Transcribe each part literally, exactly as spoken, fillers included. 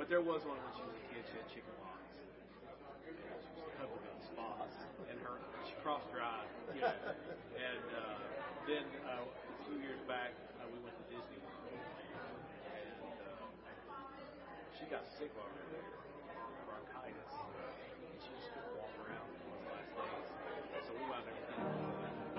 But there was one when she was a kid. She had chicken pox. And she was covered in spots. And her, she crossed her eye. You know. And uh, then uh, a few years back, uh, we went to Disney World. And uh, she got sick while we were there. Bronchitis. And she just couldn't walk around for the last days. So we wound up thinking,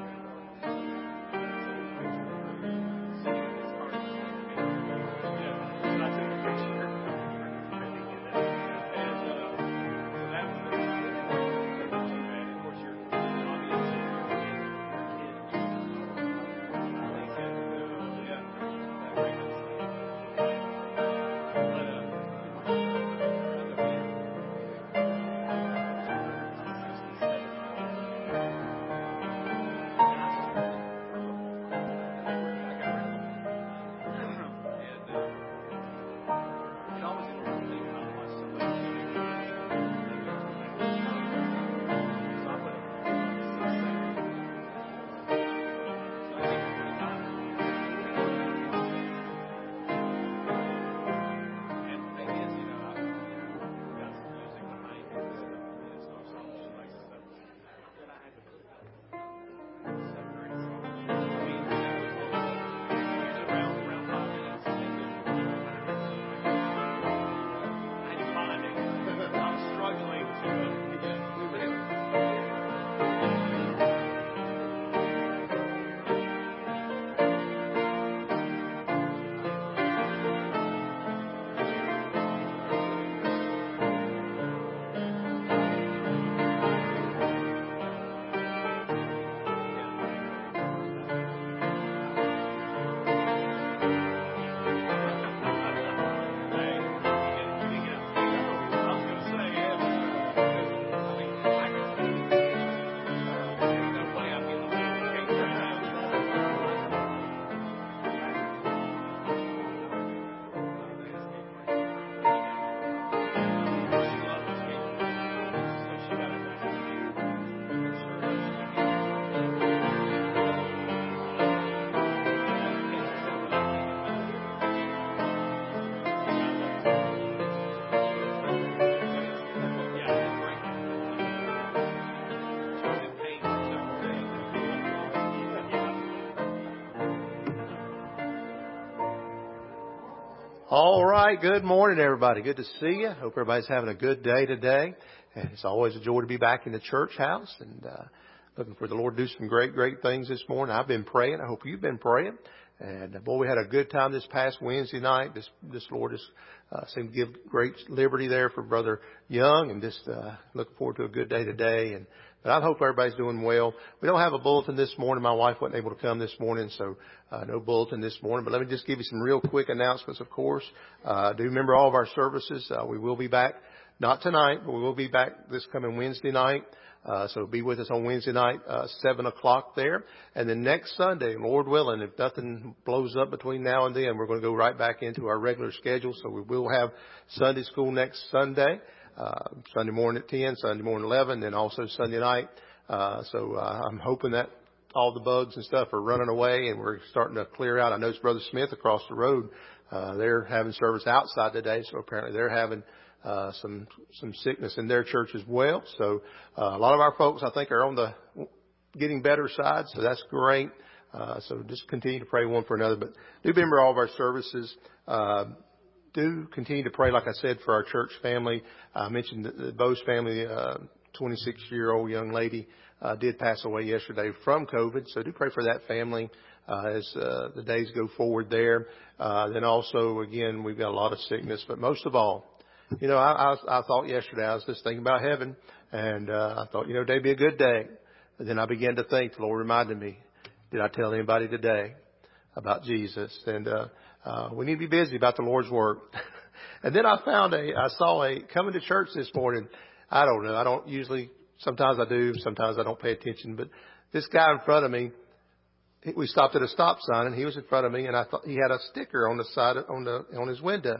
All right. Good morning, everybody. Good to see you. Hope everybody's having a good day today. And it's always a joy to be back in the church house and uh, looking for the Lord to do some great, great things this morning. I've been praying. I hope you've been praying. And uh, boy, we had a good time this past Wednesday night. This, this Lord just uh, seemed to give great liberty there for Brother Young, and just uh, looking forward to a good day today. And but I hope everybody's doing well. We don't have a bulletin this morning. My wife wasn't able to come this morning, so uh, no bulletin this morning. But let me just give you some real quick announcements, of course. Uh, do remember all of our services. Uh, we will be back, not tonight, but we will be back this coming Wednesday night. Uh, so be with us on Wednesday night, uh, seven o'clock there. And then next Sunday, Lord willing, if nothing blows up between now and then, we're going to go right back into our regular schedule. So we will have Sunday school next Sunday, uh, Sunday morning at ten, Sunday morning at eleven, then also Sunday night. Uh, so, uh, I'm hoping that all the bugs and stuff are running away and we're starting to clear out. I know it's Brother Smith across the road. Uh, they're having service outside today. So apparently they're having Uh, some, some sickness in their church as well. So, uh, a lot of our folks, I think, are on the getting better side. So that's great. Uh, so just continue to pray one for another. But do remember all of our services. Uh, do continue to pray, like I said, for our church family. I mentioned that the Bose family, uh, twenty-six year old young lady, uh, did pass away yesterday from COVID. So do pray for that family, uh, as, uh, the days go forward there. Uh, then also, again, we've got a lot of sickness, but most of all, you know, I, I, I thought yesterday, I was just thinking about heaven, and uh, I thought, you know, today'd be a good day. But then I began to think, the Lord reminded me, did I tell anybody today about Jesus? And uh, uh, we need to be busy about the Lord's work. And then I found a, I saw a, coming to church this morning, I don't know, I don't usually, sometimes I do, sometimes I don't pay attention, but this guy in front of me, we stopped at a stop sign, and he was in front of me, and I thought he had a sticker on the side, on the on his window.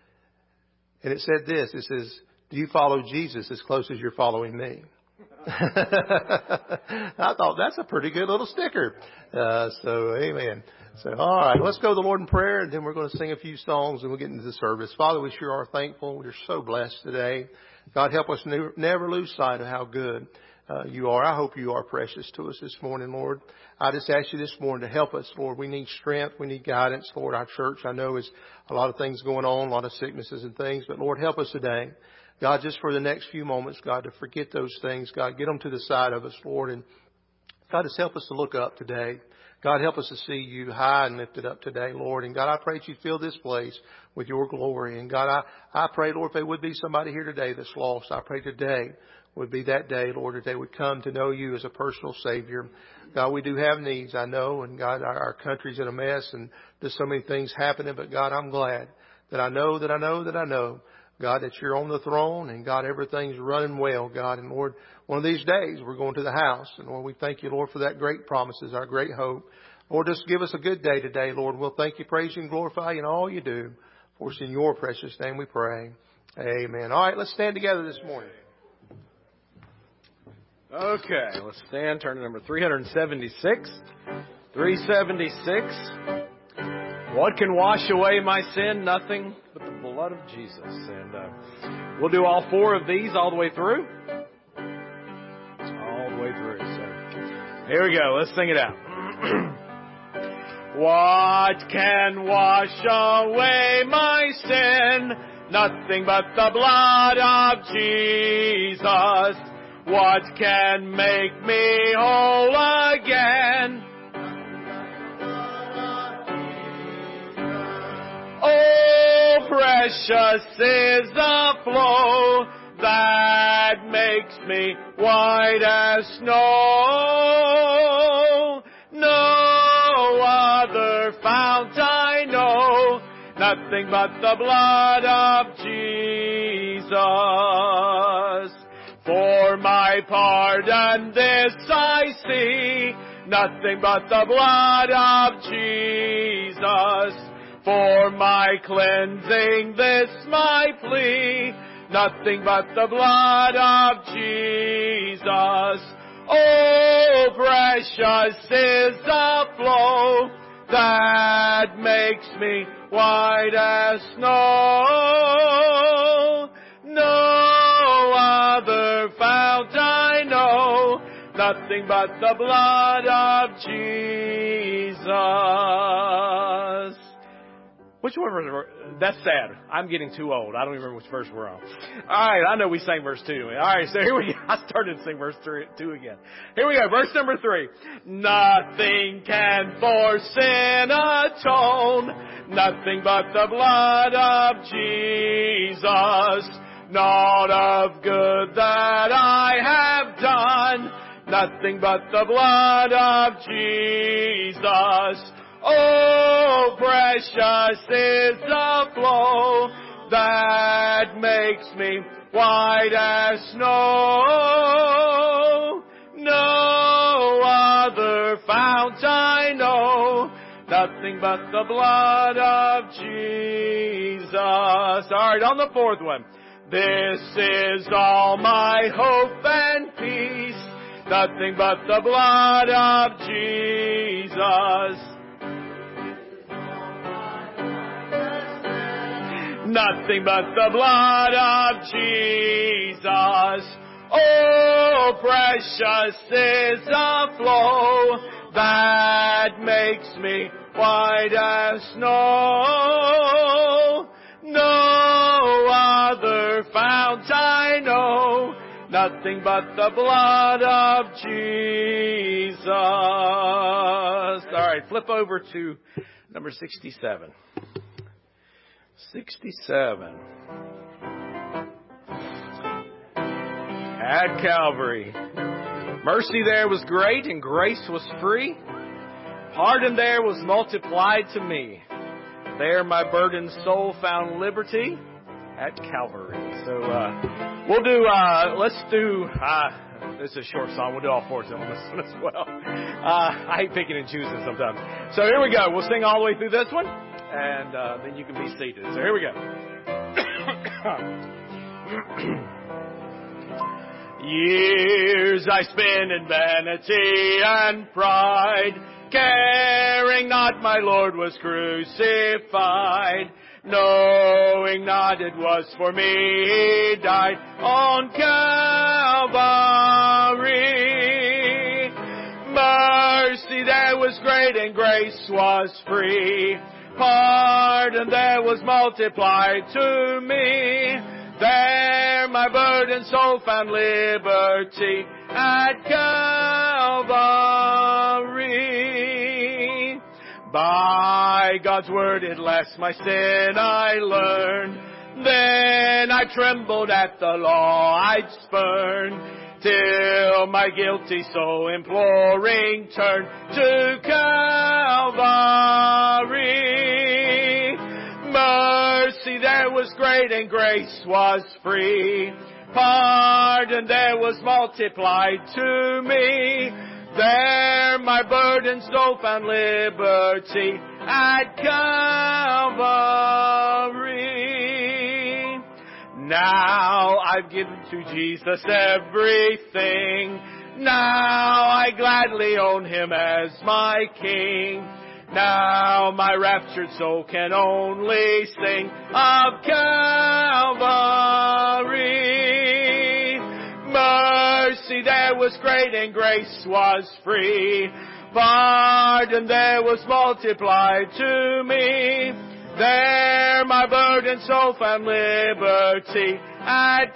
And it said this, it says, do you follow Jesus as close as you're following me? I thought that's a pretty good little sticker. Uh, so, amen. So, all right, let's go to the Lord in prayer, and then we're going to sing a few songs, and we'll get into the service. Father, we sure are thankful. We're so blessed today. God, help us never, never lose sight of how good uh, you are. I hope you are precious to us this morning, Lord. I just ask you this morning to help us, Lord. We need strength. We need guidance, Lord. Our church, I know, is a lot of things going on, a lot of sicknesses and things, but Lord, help us today. God, just for the next few moments, God, to forget those things. God, get them to the side of us, Lord, and God, just help us to look up today. God, help us to see you high and lifted up today, Lord. And God, I pray that you fill this place with your glory. And God, I, I pray, Lord, if there would be somebody here today that's lost, I pray today would be that day, Lord, that they would come to know you as a personal Savior. God, we do have needs, I know. And God, our, our country's in a mess and there's so many things happening. But God, I'm glad that I know that I know that I know, God, that you're on the throne, and God, everything's running well, God. And Lord, one of these days we're going to the house. And Lord, we thank you, Lord, for that great promises, our great hope. Lord, just give us a good day today, Lord. We'll thank you, praise you, and glorify you in all you do. For it's in your precious name we pray. Amen. All right, let's stand together this morning. Okay, let's stand. Turn to number three seventy-six. three seventy-six. What can wash away my sin? Nothing but the blood of Jesus. And uh, we'll do all four of these all the way through. All the way through. So here we go. Let's sing it out. What can wash away my sin? Nothing but the blood of Jesus. What can make me whole again? Oh, precious is the flow that makes me white as snow. No other fount I know, nothing but the blood of Jesus. For my pardon this I see, nothing but the blood of Jesus. For my cleansing this my plea, nothing but the blood of Jesus. Oh, precious is the flow that makes me white as snow. No other fount I know, nothing but the blood of Jesus. Which one was it? That's sad. I'm getting too old. I don't even remember which verse we're on. All right, I know we sang verse two. All right, so here we go. I started to sing verse three, two again. Here we go, verse number three. Nothing can for sin atone, nothing but the blood of Jesus. Not of good that I have done, nothing but the blood of Jesus. Oh, precious is the flow that makes me white as snow. No other fount I know, nothing but the blood of Jesus. All right, on the fourth one. This is all my hope and peace, nothing but the blood of Jesus. Nothing but the blood of Jesus. Oh, precious is the flow that makes me white as snow. No other fount I know, nothing but the blood of Jesus. All right, flip over to number sixty-seven. sixty-seven. At Calvary. Mercy there was great and grace was free. Pardon there was multiplied to me. There my burdened soul found liberty at Calvary. So uh, we'll do, uh, let's do, uh, this is a short song. We'll do all four of them on this one as well. Uh, I hate picking and choosing sometimes. So here we go. We'll sing all the way through this one. And uh, then you can be seated. So here we go. Years I spent in vanity and pride, caring not my Lord was crucified, knowing not it was for me He died on Calvary. Mercy there was great and grace was free. Pardon there was multiplied to me. There my burdened soul found liberty at Calvary. By God's word at last my sin I learned. Then I trembled at the law I'd spurned, till my guilty soul imploring turned to Calvary. Mercy there was great and grace was free. Pardon there was multiplied to me. There my burdened soul found liberty at Calvary. Now I've given to Jesus everything. Now I gladly own Him as my King. Now my raptured soul can only sing of Calvary. Mercy there was great and grace was free. Pardon there was multiplied to me. There my burdened soul found liberty at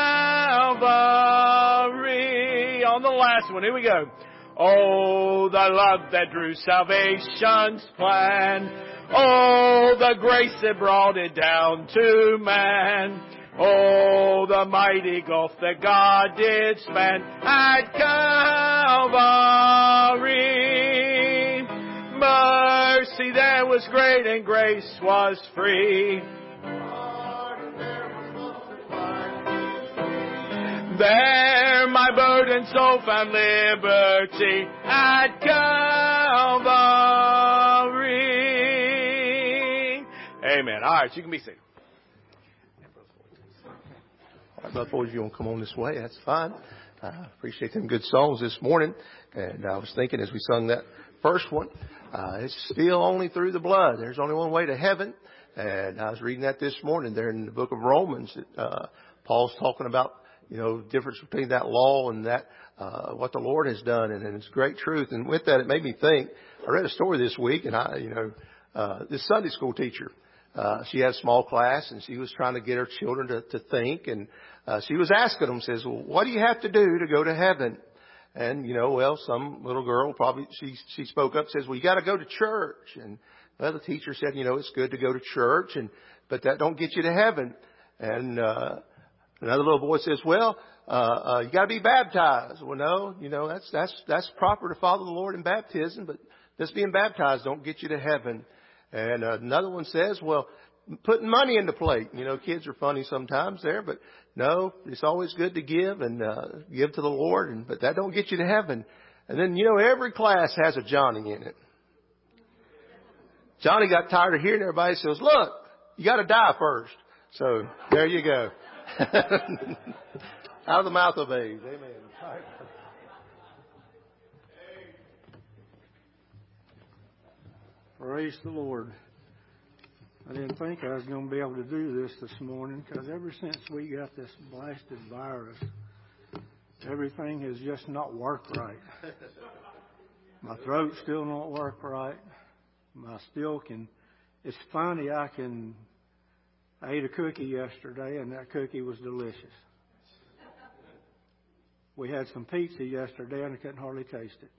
Calvary. On the last one, here we go. Oh, the love that drew salvation's plan. Oh, the grace that brought it down to man. Oh, the mighty gulf that God did span at Calvary. Mercy there was great and grace was free. There my burdened soul found liberty at Calvary. Amen. All right, you can be seated. All right, Brother Boyd, if you want to come on this way, that's fine. I uh, appreciate them good songs this morning. And I was thinking as we sung that first one, uh, it's still only through the blood. There's only one way to heaven. And I was reading that this morning there in the book of Romans. Uh, Paul's talking about, you know, the difference between that law and that, uh, what the Lord has done. And, and it's great truth. And with that, it made me think, I read a story this week and I, you know, uh, this Sunday school teacher, uh, she had a small class and she was trying to get her children to, to think. And, uh, she was asking them, says, well, what do you have to do to go to heaven? And, you know, well, some little girl probably, she, she spoke up, says, well, you got to go to church. And, well, the teacher said, you know, it's good to go to church and, but that don't get you to heaven. And, uh, another little boy says, well, uh, uh, you got to be baptized. Well, no, you know, that's, that's, that's proper to follow the Lord in baptism, but just being baptized don't get you to heaven. And uh, another one says, well, putting money in the plate. You know, kids are funny sometimes there, but no, it's always good to give and, uh, give to the Lord, and, but that don't get you to heaven. And then, you know, every class has a Johnny in it. Johnny got tired of hearing everybody says, look, you got to die first. So there you go. Out of the mouth of babes. Amen. Praise the Lord. I didn't think I was going to be able to do this this morning because ever since we got this blasted virus, everything has just not worked right. My throat still don't work right. I still can. It's funny, I can. I ate a cookie yesterday, and that cookie was delicious. We had some pizza yesterday, and I couldn't hardly taste it.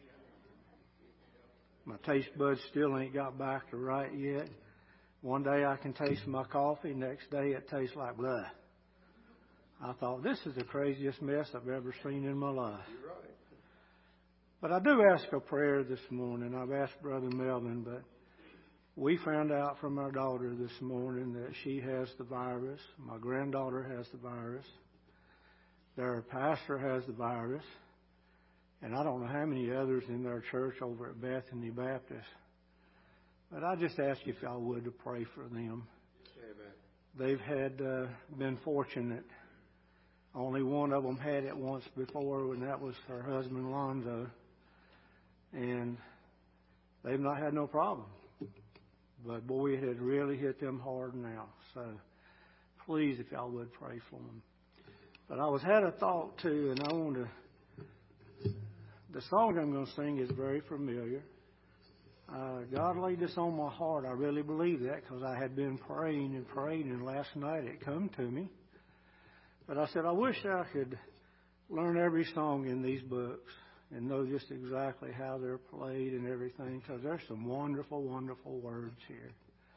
My taste buds still ain't got back to right yet. One day I can taste my coffee, next day it tastes like blah. I thought, this is the craziest mess I've ever seen in my life. You're right. But I do ask a prayer this morning. I've asked Brother Melvin, but we found out from our daughter this morning that she has the virus. My granddaughter has the virus. Their pastor has the virus. And I don't know how many others in their church over at Bethany Baptist. But I just ask you if y'all would to pray for them. Amen. They've had uh, been fortunate. Only one of them had it once before, and that was her husband, Lonzo. And they've not had no problem. But boy, it had really hit them hard now. So please, if y'all would pray for them. But I was had a thought too, and I want to. The song I'm going to sing is very familiar. Uh, God laid this on my heart. I really believe that because I had been praying and praying, and last night it come to me. But I said, I wish I could learn every song in these books and know just exactly how they're played and everything, because there's some wonderful, wonderful words here.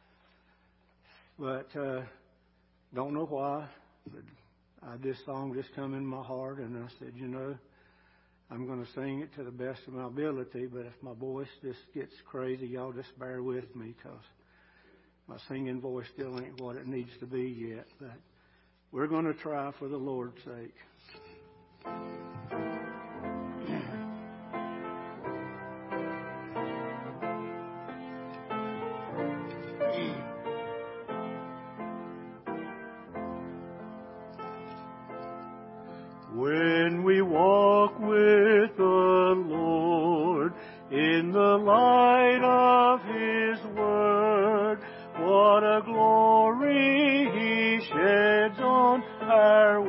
But uh, don't know why, but I, this song just come in my heart, and I said, you know, I'm going to sing it to the best of my ability, but if my voice just gets crazy, y'all just bear with me, because my singing voice still ain't what it needs to be yet. But we're going to try for the Lord's sake. When we walk with the Lord in the light of His Word, what a glory He sheds on our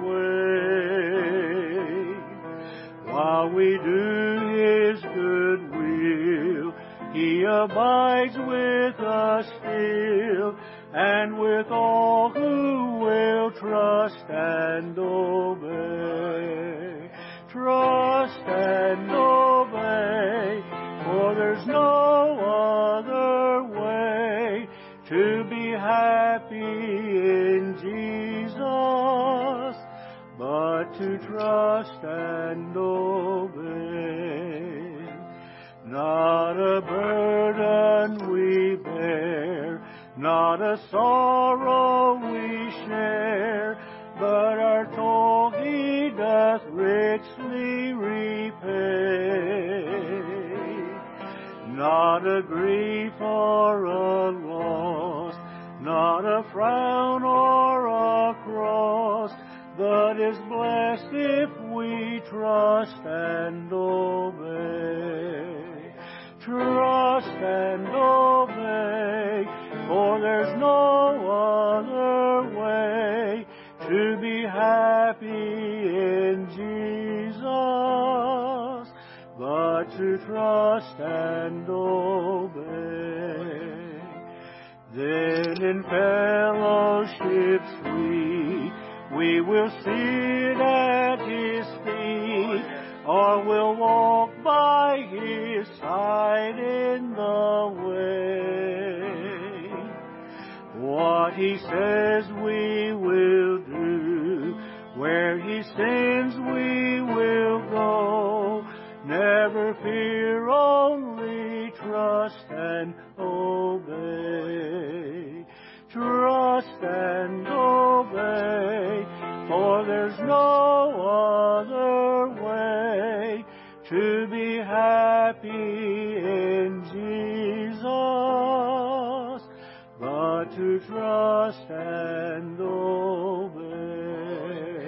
way. While we do His good will, He abides with us still, and with all who will trust and obey. Trust and obey, for there's no other way to be happy in Jesus, but to trust and obey. Not a burden we bear, not a sorrow we share, but our toil He doth richly repay. Not a grief or a loss, not a frown or a cross, but is blessed if we trust and obey. Trust and obey, for there's no other way to be happy in Jesus, but to trust and obey. Then in fellowship sweet, we will sit at His feet, or we'll walk by His side in the way. What He says we will do, where He sends we will go. Never fear, only trust and obey. Trust and obey, for there's no other way to be happy in Jesus, but to trust and obey.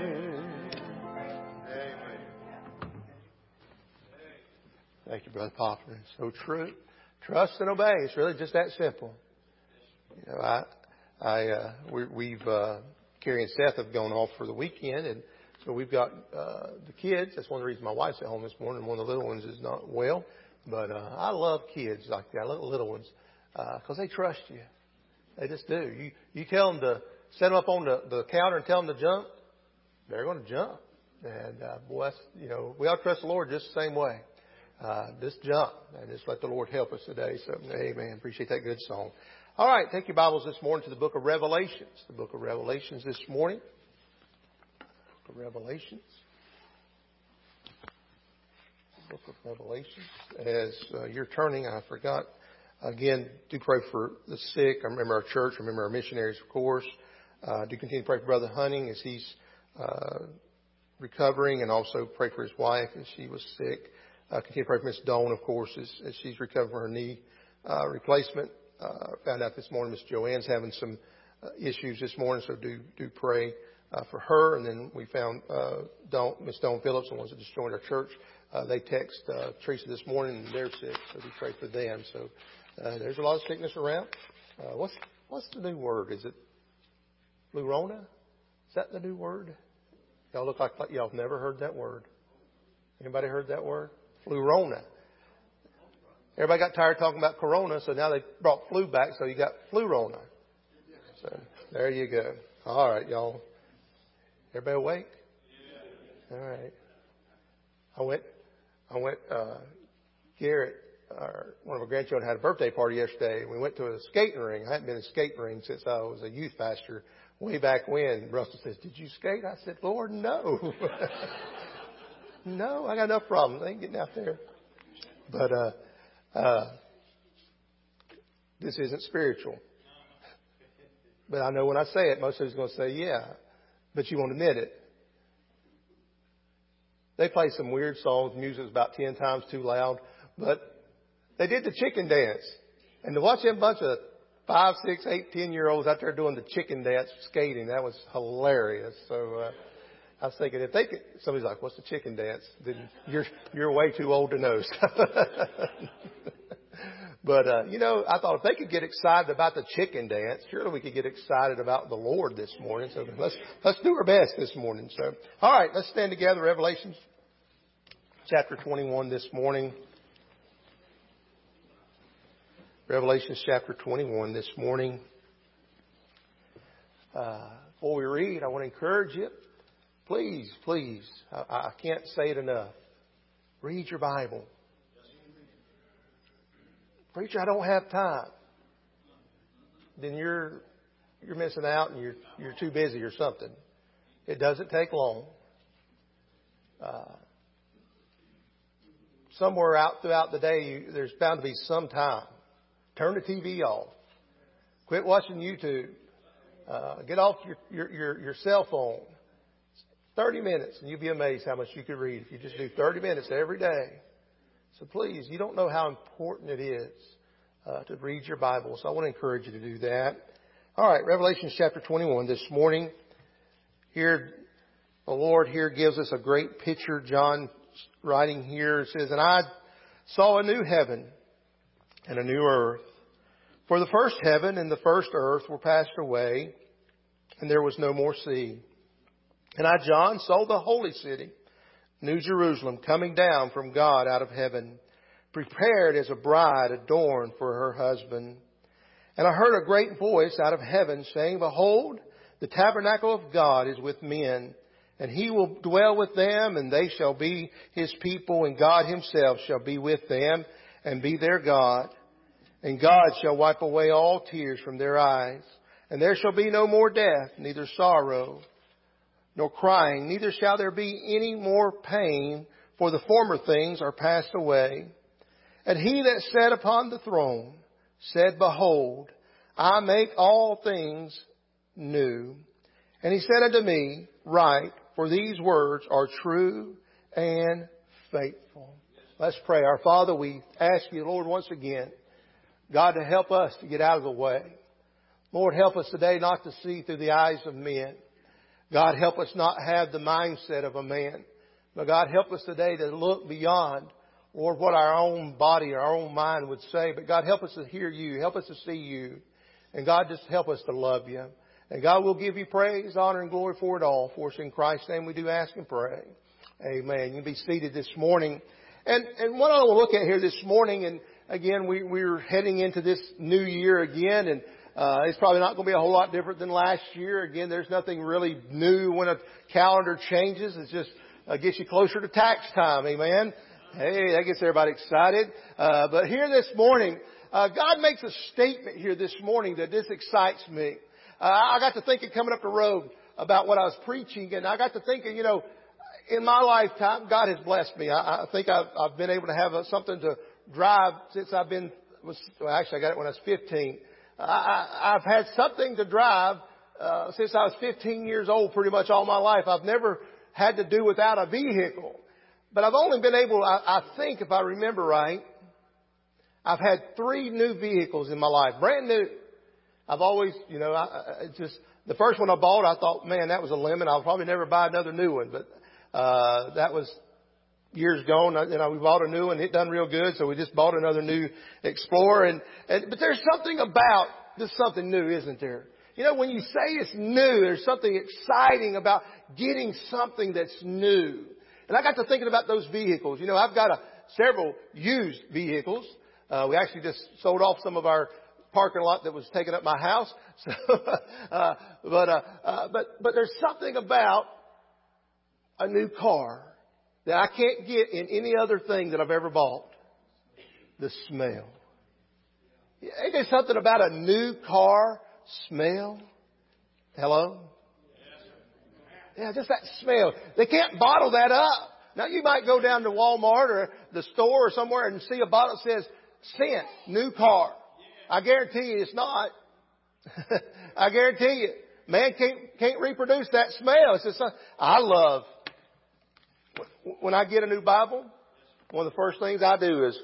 Thank you, Brother Poplar. It's so true. Trust and obey. It's really just that simple. You know, I, I, uh, we, we've, uh, Carrie and Seth have gone off for the weekend, and so we've got, uh, the kids. That's one of the reasons my wife's at home this morning. One of the little ones is not well, but, uh, I love kids like that, little, little ones, uh, cause they trust you. They just do. You, you tell them to set them up on the, the counter and tell them to jump. They're going to jump. And, uh, boy, that's, you know, we ought to trust the Lord just the same way. Uh, just jump and just let the Lord help us today. So, amen. Appreciate that good song. All right. Take your Bibles this morning to the book of Revelations. The book of Revelations this morning. Book of Revelations. Book of Revelations. As uh, you're turning, I forgot. Again, do pray for the sick. I remember our church. Remember our missionaries, of course. Uh, do continue to pray for Brother Hunting as he's uh, recovering, and also pray for his wife as she was sick. Uh, continue to pray for Miss Dawn, of course, as, as she's recovering from her knee uh, replacement. Uh, found out this morning Miss Joanne's having some uh, issues this morning, so do do pray uh, for her. And then we found uh, Dawn, Miss Dawn Phillips, the ones that just joined our church. uh, they text uh, Teresa this morning and they're sick, so we pray for them. So uh, there's a lot of sickness around. Uh, what's what's the new word? Is it Flurona? Is that the new word? Y'all look like, like y'all have never heard that word. Anybody heard that word? Flurona. Everybody got tired of talking about Corona, so now they brought flu back, so you got Flurona. So there you go. All right, y'all. Everybody awake? All right. I went, I went, uh, Garrett, our, one of our grandchildren had a birthday party yesterday. We went to a skating ring. I hadn't been in a skating ring since I was a youth pastor way back when. Russell says, "Did you skate?" I said, "Lord, no." No, I got enough problems. I ain't getting out there. But, uh, uh, this isn't spiritual. But I know when I say it, most of us are going to say, yeah, but you won't admit it. They play some weird songs. Music's about ten times too loud. But they did the chicken dance. And to watch them bunch of five, six, eight, ten year olds out there doing the chicken dance skating, that was hilarious. So, uh, I was thinking if they could, somebody's like, "What's the chicken dance?" Then you're, you're way too old to know. But, uh, you know, I thought if they could get excited about the chicken dance, surely we could get excited about the Lord this morning. So let's, let's do our best this morning. So, all right, let's stand together. Revelation chapter twenty-one this morning. Revelation chapter twenty-one this morning. Uh, before we read, I want to encourage you. Please, please, I, I can't say it enough. Read your Bible. "Preacher, I don't have time." Then you're you're missing out and you're you're too busy or something. It doesn't take long. Uh, somewhere out throughout the day, you, there's bound to be some time. Turn the T V off. Quit watching YouTube. Uh, get off your, your, your, your cell phone. thirty minutes, and you'll be amazed how much you could read if you just do thirty minutes every day. So please, you don't know how important it is uh, to read your Bible. So I want to encourage you to do that. All right, Revelation chapter twenty-one this morning. Here, the Lord here gives us a great picture. John writing here says, "And I saw a new heaven and a new earth. For the first heaven and the first earth were passed away, and there was no more sea. And I, John, saw the holy city, New Jerusalem, coming down from God out of heaven, prepared as a bride adorned for her husband. And I heard a great voice out of heaven saying, Behold, the tabernacle of God is with men, and He will dwell with them, and they shall be His people, and God Himself shall be with them and be their God. And God shall wipe away all tears from their eyes, and there shall be no more death, neither sorrow, nor crying, neither shall there be any more pain, for the former things are passed away. And He that sat upon the throne said, Behold, I make all things new. And He said unto me, Write, for these words are true and faithful." Let's pray. Our Father, we ask You, Lord, once again, God, to help us to get out of the way. Lord, help us today not to see through the eyes of men. God, help us not have the mindset of a man. But God, help us today to look beyond, Lord, what our own body, our own mind would say. But God, help us to hear You. Help us to see You. And God, just help us to love You. And God, we'll give You praise, honor, and glory for it all. For us in Christ's name we do ask and pray. Amen. You can be seated this morning. And, and what I want to look at here this morning, and again, we, we're heading into this new year again, and Uh, it's probably not going to be a whole lot different than last year. Again, there's nothing really new when a calendar changes. It's just uh, gets you closer to tax time. Amen. Hey, that gets everybody excited. Uh, but here this morning, uh, God makes a statement here this morning that this excites me. Uh, I got to thinking coming up the road about what I was preaching, and I got to thinking, you know, in my lifetime, God has blessed me. I, I think I've, I've been able to have a, something to drive since I've been, was, well, actually I got it when I was fifteen. I, I've had something to drive uh, since I was fifteen years old, pretty much all my life. I've never had to do without a vehicle. But I've only been able, I, I think, if I remember right, I've had three new vehicles in my life, brand new. I've always, you know, I, I it's just the first one I bought, I thought, man, that was a lemon. I'll probably never buy another new one. But uh, that was years gone, you know, we bought a new one. It done real good, so we just bought another new Explorer. And, and but there's something about just something new, isn't there? You know, when you say it's new, there's something exciting about getting something that's new. And I got to thinking about those vehicles. You know, I've got a, several used vehicles. Uh, we actually just sold off some of our parking lot that was taking up my house. So, uh, but, uh, uh, but, but there's something about a new car that I can't get in any other thing that I've ever bought. The smell. Ain't there something about a new car smell? Hello? Yeah, just that smell. They can't bottle that up. Now you might go down to Walmart or the store or somewhere and see a bottle that says scent, new car. I guarantee you it's not. I guarantee you. Man can't, can't reproduce that smell. It's just, I love, when I get a new Bible, one of the first things I do is,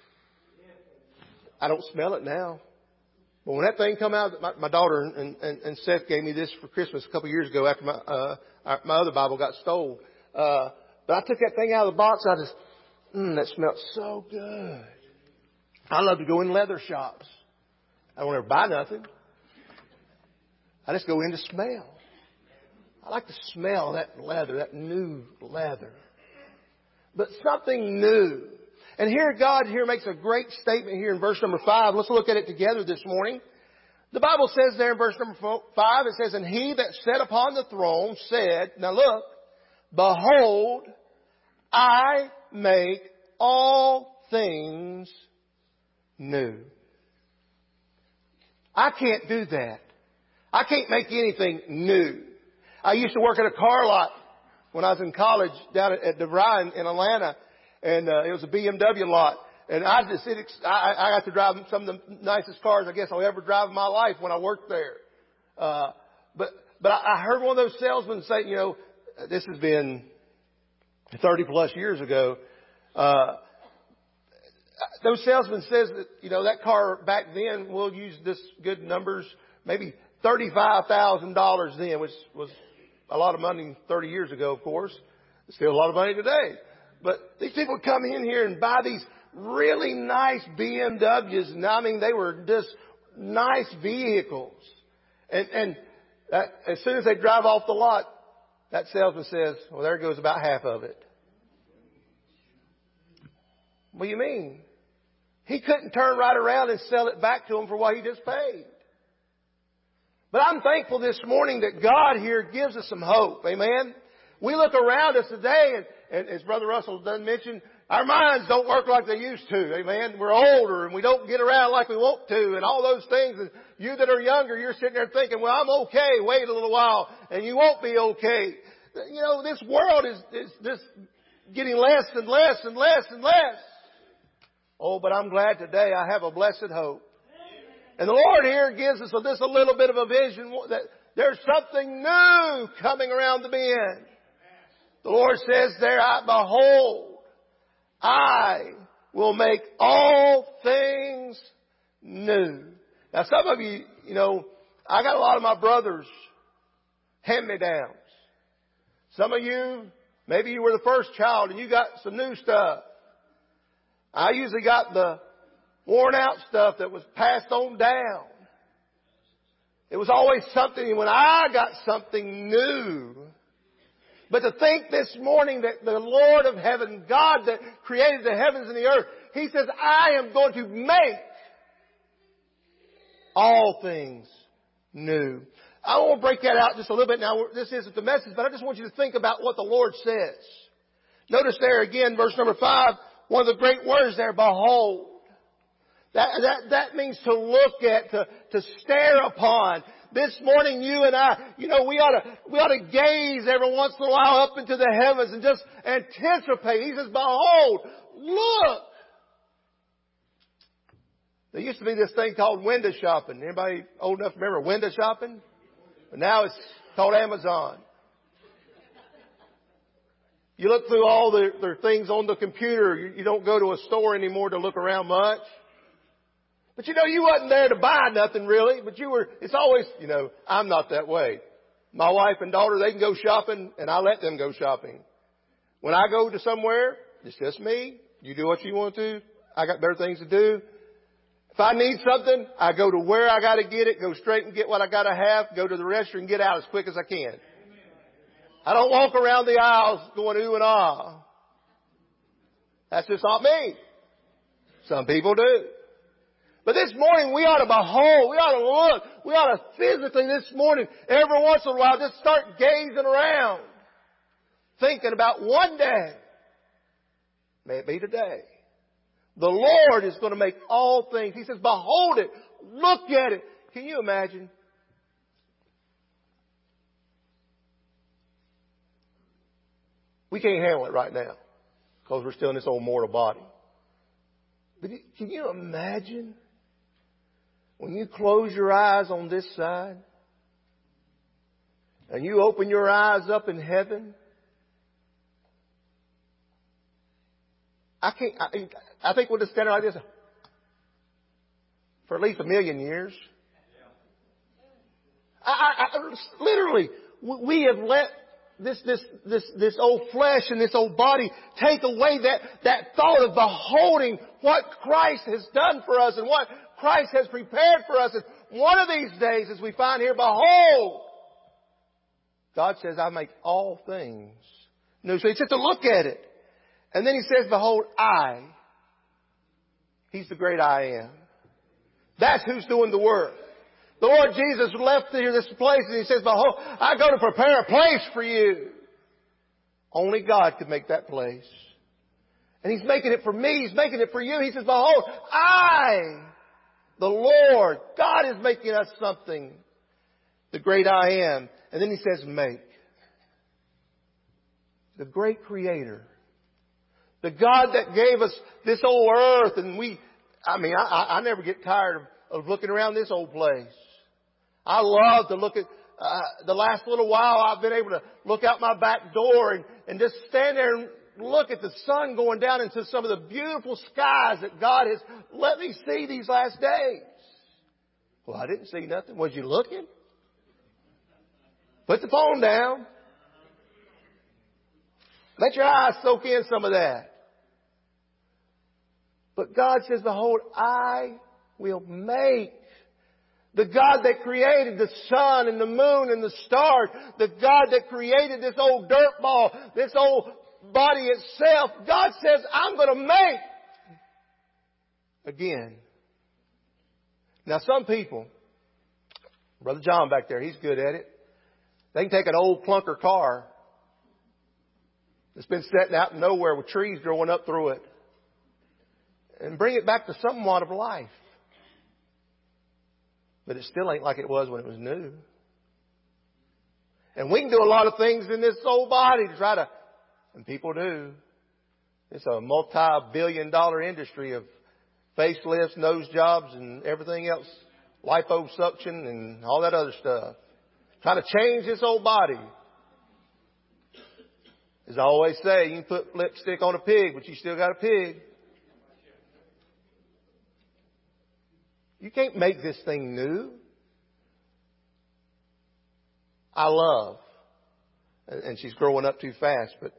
I don't smell it now. But when that thing come out, my, my daughter and, and, and Seth gave me this for Christmas a couple of years ago after my, uh, my other Bible got stolen. Uh, but I took that thing out of the box. I just, mmm, that smelled so good. I love to go in leather shops. I don't ever buy nothing. I just go in to smell. I like to smell that leather, that new leather. But something new. And here God here makes a great statement here in verse number five. Let's look at it together this morning. The Bible says there in verse number five, it says, and he that sat upon the throne said, now look, behold, I make all things new. I can't do that. I can't make anything new. I used to work at a car lot when I was in college down at, at DeVry in, in Atlanta. And uh, it was a B M W lot. And I just, it, I, I got to drive some of the nicest cars I guess I'll ever drive in my life when I worked there. Uh, but, but I heard one of those salesmen say, you know, this has been thirty plus years ago. Uh, those salesmen says that, you know, that car back then, we'll use this good numbers, maybe thirty-five thousand dollars then, which was a lot of money thirty years ago, of course. It's still a lot of money today. But these people come in here and buy these really nice B M Ws. And I mean, they were just nice vehicles. And, and that, as soon as they drive off the lot, that salesman says, well, there goes about half of it. What do you mean? He couldn't turn right around and sell it back to him for what he just paid. But I'm thankful this morning that God here gives us some hope. Amen. We look around us today, and, and as Brother Russell done mentioned, our minds don't work like they used to. Amen. We're older and we don't get around like we want to and all those things. And you that are younger, you're sitting there thinking, well, I'm okay. Wait a little while and you won't be okay. You know, this world is, is just getting less and less and less and less. Oh, but I'm glad today I have a blessed hope. And the Lord here gives us just a little bit of a vision that there's something new coming around the bend. The Lord says there, I behold, I will make all things new. Now some of you, you know, I got a lot of my brothers hand-me-downs. Some of you, maybe you were the first child and you got some new stuff. I usually got the worn out stuff that was passed on down. It was always something when I got something new. But to think this morning that the Lord of heaven, God that created the heavens and the earth, He says, I am going to make all things new. I want to break that out just a little bit now. This isn't the message, but I just want you to think about what the Lord says. Notice there again, verse number five, one of the great words there, behold. That, that, that means to look at, to, to stare upon. This morning, you and I, you know, we ought to, we ought to gaze every once in a while up into the heavens and just anticipate. He says, behold, look. There used to be this thing called window shopping. Anybody old enough to remember window shopping? But now it's called Amazon. You look through all the, the things on the computer. You, you don't go to a store anymore to look around much. But you know, you wasn't there to buy nothing really, but you were, it's always, you know, I'm not that way. My wife and daughter, they can go shopping and I let them go shopping. When I go to somewhere, It's just me. You do what you want to. I got better things to do. If I need something, I go to where I got to get it, go straight and get what I got to have, go to the restroom and get out as quick as I can. I don't walk around the aisles going ooh and ah. That's just not me. Some people do. But this morning we ought to behold, we ought to look, we ought to physically this morning, every once in a while, just start gazing around, thinking about one day. May it be today. The Lord is going to make all things. He says, behold it. Look at it. Can you imagine? We can't handle it right now because we're still in this old mortal body. But can you imagine when you close your eyes on this side and you open your eyes up in heaven? I can't, I, I think we'll just stand like this for at least a million years. I, I, I, literally, we have let this, this, this, this old flesh and this old body take away that, that thought of beholding what Christ has done for us and what Christ has prepared for us. And one of these days, as we find here, behold, God says, I make all things new. So he says to look at it. And then he says, behold, I. He's the great I am. That's who's doing the work. The Lord Jesus left here this place and he says, behold, I go to prepare a place for you. Only God could make that place. And he's making it for me. He's making it for you. He says, behold, I, the Lord, God is making us something. The great I am. And then he says, make. The great creator. The God that gave us this old earth, and we, I mean, I, I never get tired of, of looking around this old place. I love to look at, uh, the last little while I've been able to look out my back door and, and just stand there and look at the sun going down into some of the beautiful skies that God has let me see these last days. Well, I didn't see nothing. Was you looking? Put the phone down. Let your eyes soak in some of that. But God says, behold, I will make. The God that created the sun and the moon and the stars, the God that created this old dirt ball, this old body itself, God says, I'm going to make again. Now some people, Brother John back there, he's good at it. They can take an old clunker car that's been sitting out in nowhere with trees growing up through it and bring it back to somewhat of life. But it still ain't like it was when it was new. And we can do a lot of things in this old body to try to, and people do. It's a multi-billion dollar industry of facelifts, nose jobs, and everything else, liposuction and all that other stuff. Trying to change this old body. As I always say, you can put lipstick on a pig, but you still got a pig. You can't make this thing new. I love, and she's growing up too fast, but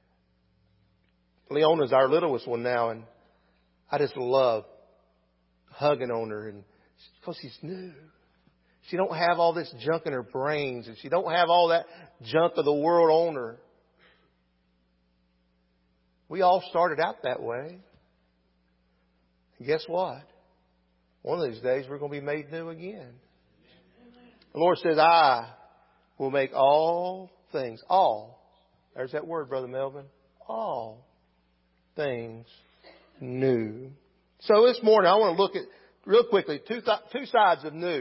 Leona's our littlest one now, and I just love hugging on her, and because she's new. She don't have all this junk in her brains, and she don't have all that junk of the world on her. We all started out that way. And guess what? One of these days we're going to be made new again. The Lord says, I will make all things, all. There's that word, Brother Melvin. All things new. So this morning I want to look at, real quickly, two, th- two sides of new.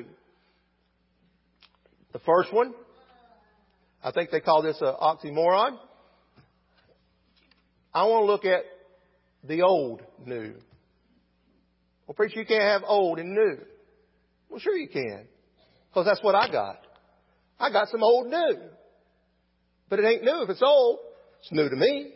The first one, I think they call this an oxymoron. I want to look at the old new. Well, preacher, you can't have old and new. Well, sure you can. Because that's what I got. I got some old new. But it ain't new if it's old. It's new to me.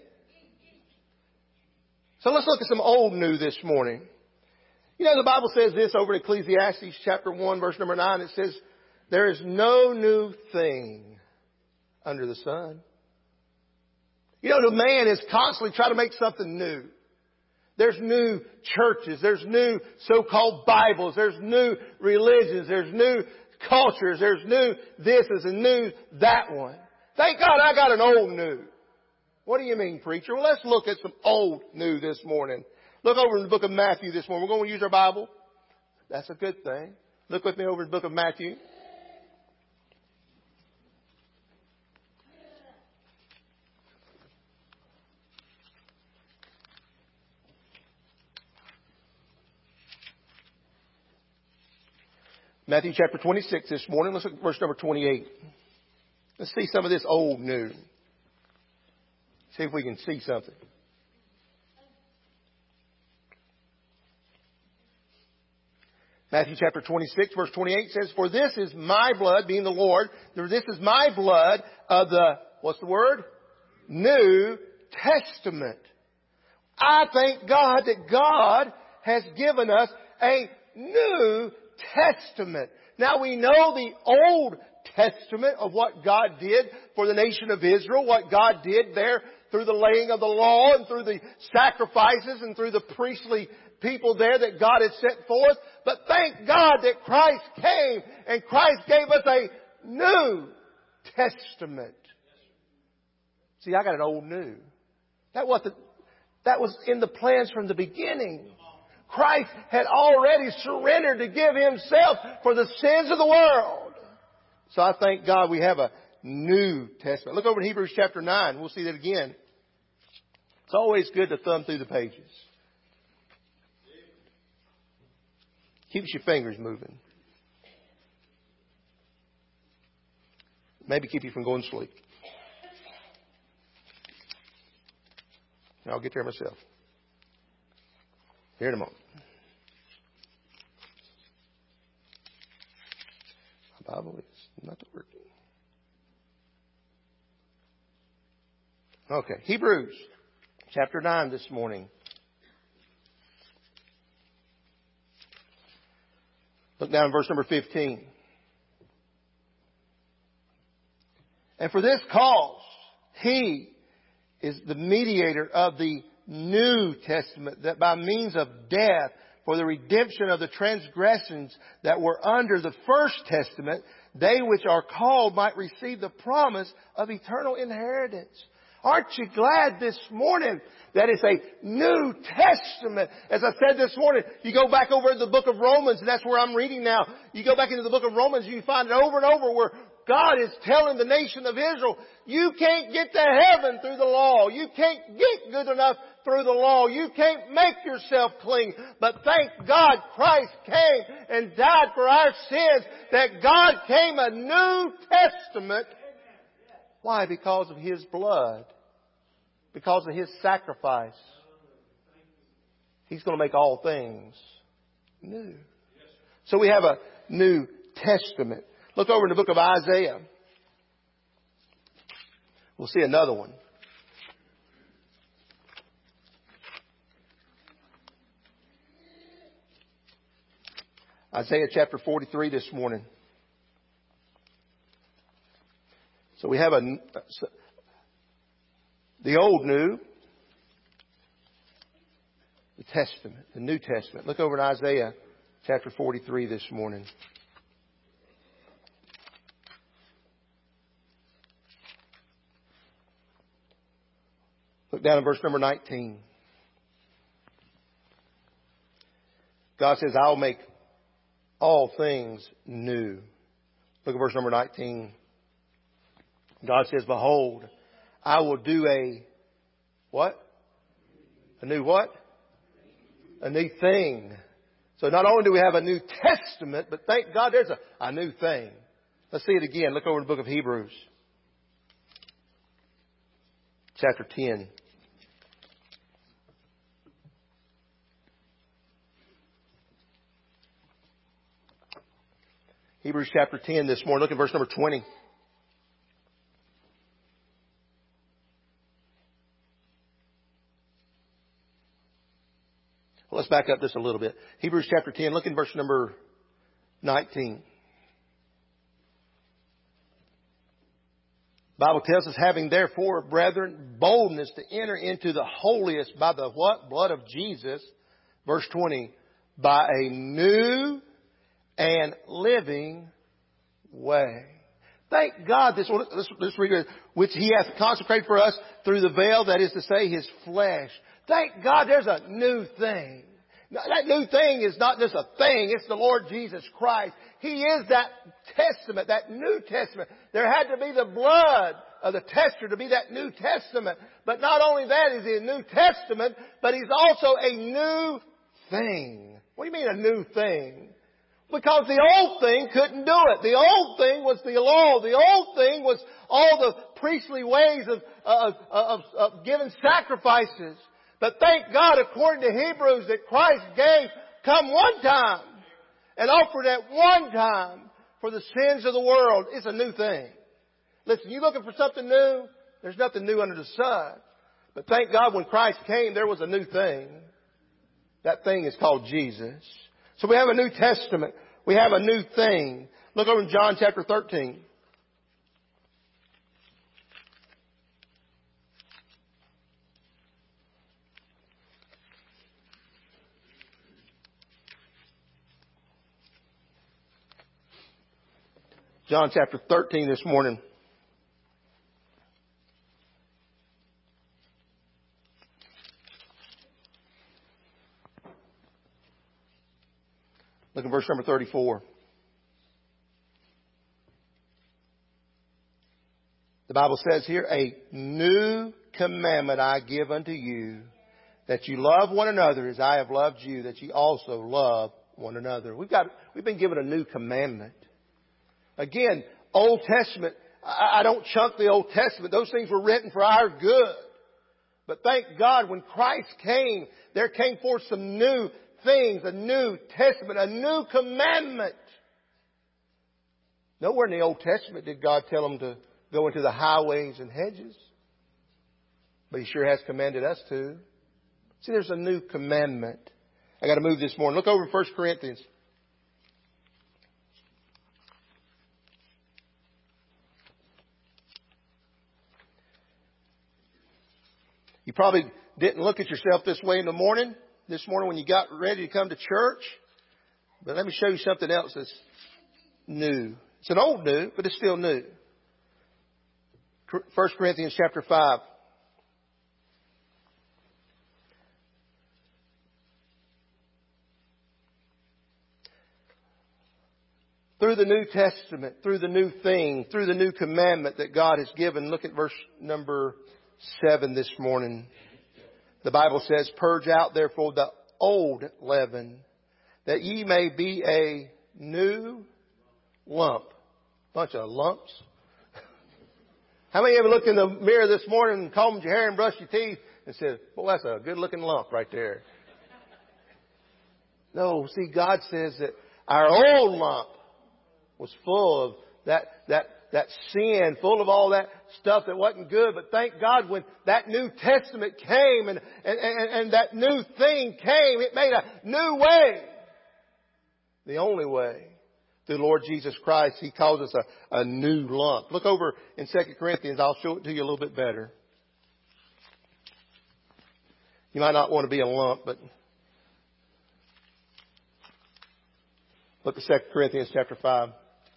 So let's look at some old new this morning. You know, the Bible says this over in Ecclesiastes chapter one, verse number nine. It says, there is no new thing under the sun. You know, the man is constantly trying to make something new. There's new churches. There's new so-called Bibles. There's new religions. There's new cultures. There's new this and new that one. Thank God I got an old new. What do you mean, preacher? Well, let's look at some old new this morning. Look over in the book of Matthew this morning. We're going to use our Bible. That's a good thing. Look with me over in the book of Matthew. Matthew chapter twenty-six this morning. Let's look at verse number twenty-eight. Let's see some of this old new. See if we can see something. Matthew chapter twenty-six verse twenty-eight says, "For this is my blood," being the Lord, "this is my blood of the," what's the word? New Testament. I thank God that God has given us a new Testament. Now we know the Old Testament of what God did for the nation of Israel, what God did there through the laying of the law and through the sacrifices and through the priestly people there that God had set forth. But thank God that Christ came and Christ gave us a new Testament. See, I got an old new. That was the, that was in the plans from the beginning. Christ had already surrendered to give Himself for the sins of the world. So I thank God we have a New Testament. Look over in Hebrews chapter nine. We'll see that again. It's always good to thumb through the pages. Keeps your fingers moving. Maybe keep you from going to sleep. I'll get there myself. Here in a moment. My Bible is not working. Okay, Hebrews chapter nine this morning. Look down in verse number fifteen. "And for this cause, He is the mediator of the New Testament, that by means of death, for the redemption of the transgressions that were under the First Testament, they which are called might receive the promise of eternal inheritance." Aren't you glad this morning that it's a New Testament? As I said this morning, you go back over to the book of Romans, and that's where I'm reading now. You go back into the book of Romans, you find it over and over where God is telling the nation of Israel, you can't get to heaven through the law. You can't get good enough through the law. You can't make yourself clean. But thank God Christ came and died for our sins, that God came a New Testament. Why? Because of His blood. Because of His sacrifice. He's going to make all things new. So we have a New Testament. Look over in the book of Isaiah. We'll see another one. Isaiah chapter forty-three this morning. So we have a, the Old New, the Testament, the New Testament. Look over in Isaiah chapter forty-three this morning. Look down in verse number nineteen. God says, "I'll make all things new." Look at verse number nineteen. God says, "Behold, I will do a," what? A new what? A new thing. So not only do we have a New Testament, but thank God there's a, a new thing. Let's see it again. Look over in the book of Hebrews. Chapter ten. Hebrews chapter ten this morning. Look at verse number twenty. Well, let's back up just a little bit. Hebrews chapter ten. Look in verse number nineteen. Bible tells us, having therefore, brethren, boldness to enter into the holiest by the what? Blood of Jesus. Verse twenty. By a new and living way. Thank God this, let's, let's read it, which He hath consecrated for us through the veil, that is to say, His flesh. Thank God there's a new thing. That new thing is not just a thing, it's the Lord Jesus Christ. He is that testament, that New Testament. There had to be the blood of the tester to be that New Testament. But not only that is He a New Testament, but He's also a new thing. What do you mean a new thing? Because the old thing couldn't do it. The old thing was the law. The old thing was all the priestly ways of, of, of, of giving sacrifices. But thank God, according to Hebrews, that Christ gave come one time and offered at one time for the sins of the world. It's a new thing. Listen, you looking for something new? There's nothing new under the sun. But thank God when Christ came, there was a new thing. That thing is called Jesus. So we have a New Testament. We have a new thing. Look over in John chapter thirteen. John chapter thirteen this morning. Look at verse number thirty-four. The Bible says here, a new commandment I give unto you, that you love one another as I have loved you, that you also love one another. We've got, we've been given a new commandment. Again, Old Testament, I, I don't chunk the Old Testament. Those things were written for our good. But thank God when Christ came, there came forth some new things, a new testament, a new commandment. Nowhere in the Old Testament did God tell them to go into the highways and hedges. But He sure has commanded us to. See, there's a new commandment. I got to move this morning. Look over in First Corinthians. You probably didn't look at yourself this way in the morning. This morning when you got ready to come to church. But let me show you something else that's new. It's an old new, but it's still new. First Corinthians chapter five. Through the New Testament, through the new thing, through the new commandment that God has given. Look at verse number seven this morning. The Bible says, purge out therefore the old leaven, that ye may be a new lump. Bunch of lumps. How many of you looked in the mirror this morning and combed your hair and brushed your teeth and said, well, that's a good looking lump right there? No, see, God says that our old lump was full of that, that, that sin, full of all that stuff that wasn't good. But thank God when that New Testament came and, and, and, and that new thing came, it made a new way. The only way. Through the Lord Jesus Christ, He calls us a, a new lump. Look over in Second Corinthians. I'll show it to you a little bit better. You might not want to be a lump, but look at Second Corinthians chapter five.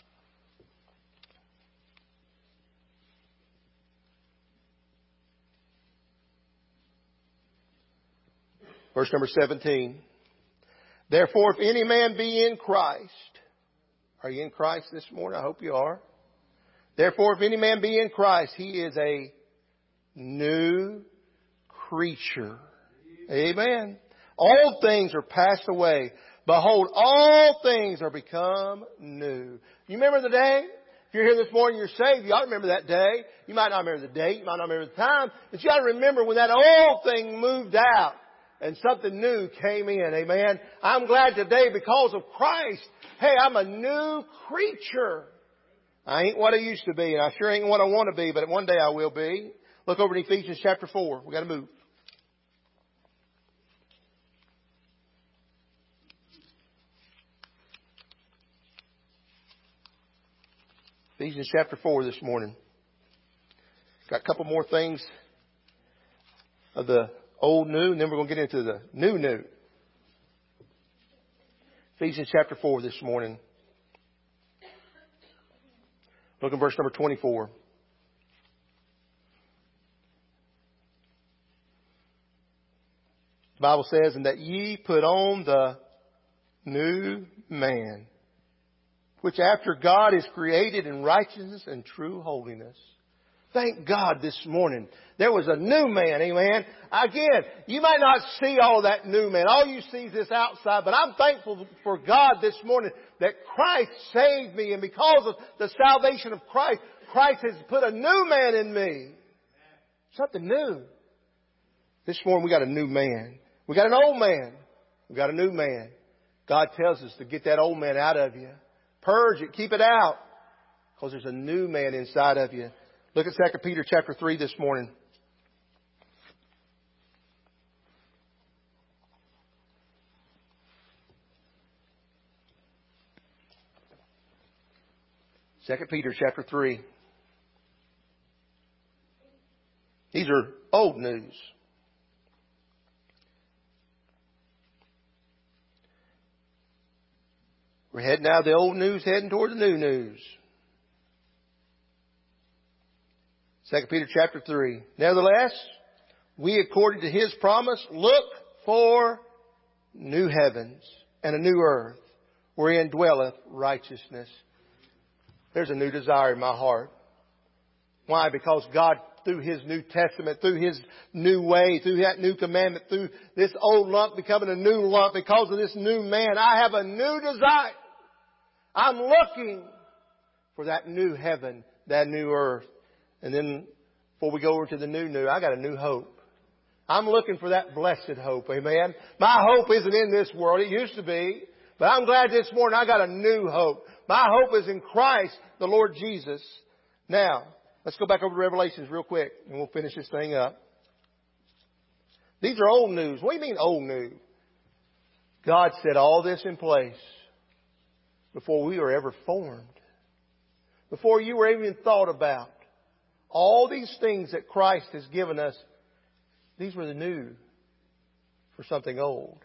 Verse number seventeen. Therefore, if any man be in Christ. Are you in Christ this morning? I hope you are. Therefore, if any man be in Christ, he is a new creature. Amen. All things are passed away. Behold, all things are become new. You remember the day? If you're here this morning, you're saved. You ought to remember that day. You might not remember the date. You might not remember the time. But you ought to remember when that old thing moved out and something new came in. Amen. I'm glad today because of Christ. Hey, I'm a new creature. I ain't what I used to be, and I sure ain't what I want to be, but one day I will be. Look over in Ephesians chapter four. We got to move. Ephesians chapter four this morning. Got a couple more things of the old new, and then we're going to get into the new new. Ephesians chapter four this morning. Look at verse number twenty-four. The Bible says, and that ye put on the new man, which after God is created in righteousness and true holiness. Thank God this morning there was a new man, amen. Again, you might not see all that new man. All you see is this outside, but I'm thankful for God this morning that Christ saved me, and because of the salvation of Christ, Christ has put a new man in me. Something new. This morning we got a new man. We got an old man. We got a new man. God tells us to get that old man out of you. Purge it. Keep it out. Because there's a new man inside of you. Look at Second Peter chapter three this morning. Second Peter chapter three. These are old news. We're heading out of the old news, heading toward the new news. Second Peter chapter three. Nevertheless, we according to His promise look for new heavens and a new earth, wherein dwelleth righteousness. There's a new desire in my heart. Why? Because God, through His New Testament, through His new way, through that new commandment, through this old lump becoming a new lump, because of this new man, I have a new desire. I'm looking for that new heaven, that new earth. And then before we go over to the new new, I got a new hope. I'm looking for that blessed hope. Amen. My hope isn't in this world. It used to be. But I'm glad this morning I got a new hope. My hope is in Christ, the Lord Jesus. Now, let's go back over to Revelations real quick and we'll finish this thing up. These are old news. What do you mean old news? God set all this in place before we were ever formed. Before you were even thought about. All these things that Christ has given us, these were the new for something old.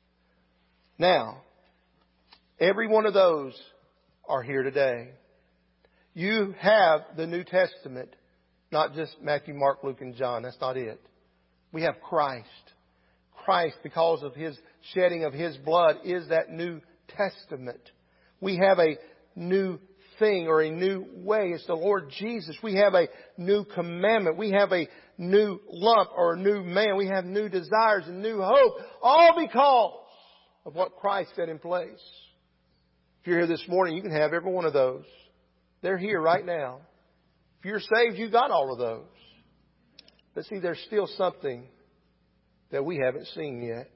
Now, every one of those are here today. You have the New Testament, not just Matthew, Mark, Luke, and John. That's not it. We have Christ. Christ, because of His shedding of His blood, is that New Testament. We have a new thing or a new way. It's the Lord Jesus. We have a new commandment. We have a new lump or a new man. We have new desires and new hope. All because of what Christ set in place. If you're here this morning, you can have every one of those. They're here right now. If you're saved, you got all of those. But see, there's still something that we haven't seen yet.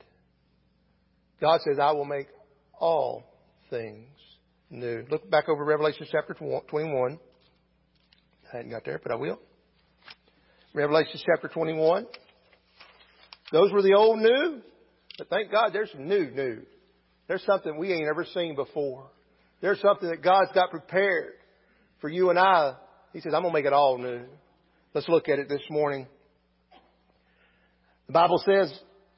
God says, I will make all things new. Look back over Revelation chapter twenty-one. I hadn't got there, but I will. Revelation chapter twenty-one. Those were the old new. But thank God there's some new new. There's something we ain't ever seen before. There's something that God's got prepared for you and I. He says, I'm going to make it all new. Let's look at it this morning. The Bible says,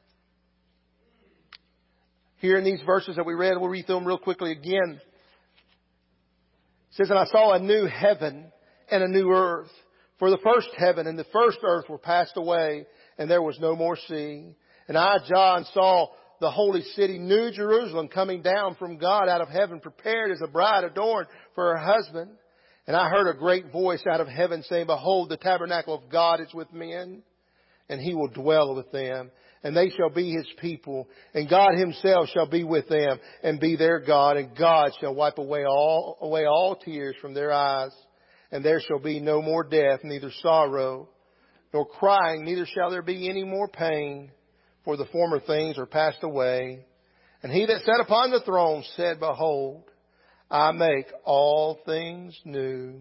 here in these verses that we read, we'll read through them real quickly again. It says, and I saw a new heaven and a new earth. For the first heaven and the first earth were passed away, and there was no more sea. And I, John, saw the holy city, New Jerusalem, coming down from God out of heaven, prepared as a bride adorned for her husband. And I heard a great voice out of heaven saying, behold, the tabernacle of God is with men, and He will dwell with them. And they shall be His people, and God Himself shall be with them, and be their God, and God shall wipe away all, away all tears from their eyes. And there shall be no more death, neither sorrow, nor crying, neither shall there be any more pain, for the former things are passed away. And He that sat upon the throne said, behold, I make all things new.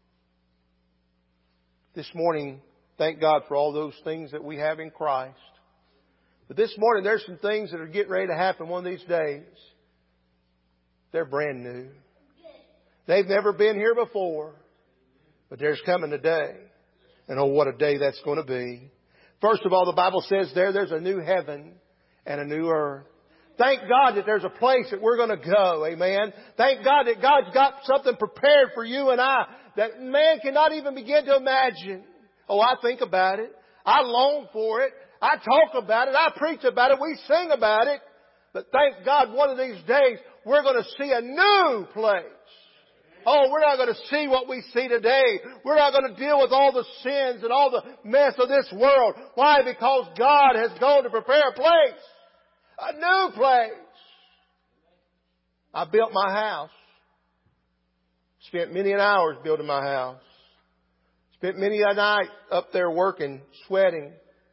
This morning, thank God for all those things that we have in Christ. But this morning, there's some things that are getting ready to happen one of these days. They're brand new. They've never been here before. But there's coming a day And oh, what a day that's going to be. First of all, the Bible says there, there's a new heaven and a new earth. Thank God that there's a place that we're going to go. Amen. Thank God that God's got something prepared for you and I that man cannot even begin to imagine. Oh, I think about it. I long for it. I talk about it. I preach about it. We sing about it. But thank God one of these days we're going to see a new place. Oh, we're not going to see what we see today. We're not going to deal with all the sins and all the mess of this world. Why? Because God has gone to prepare a place. A new place. I built my house. Spent many an hours building my house. Spent many a night up there working, sweating.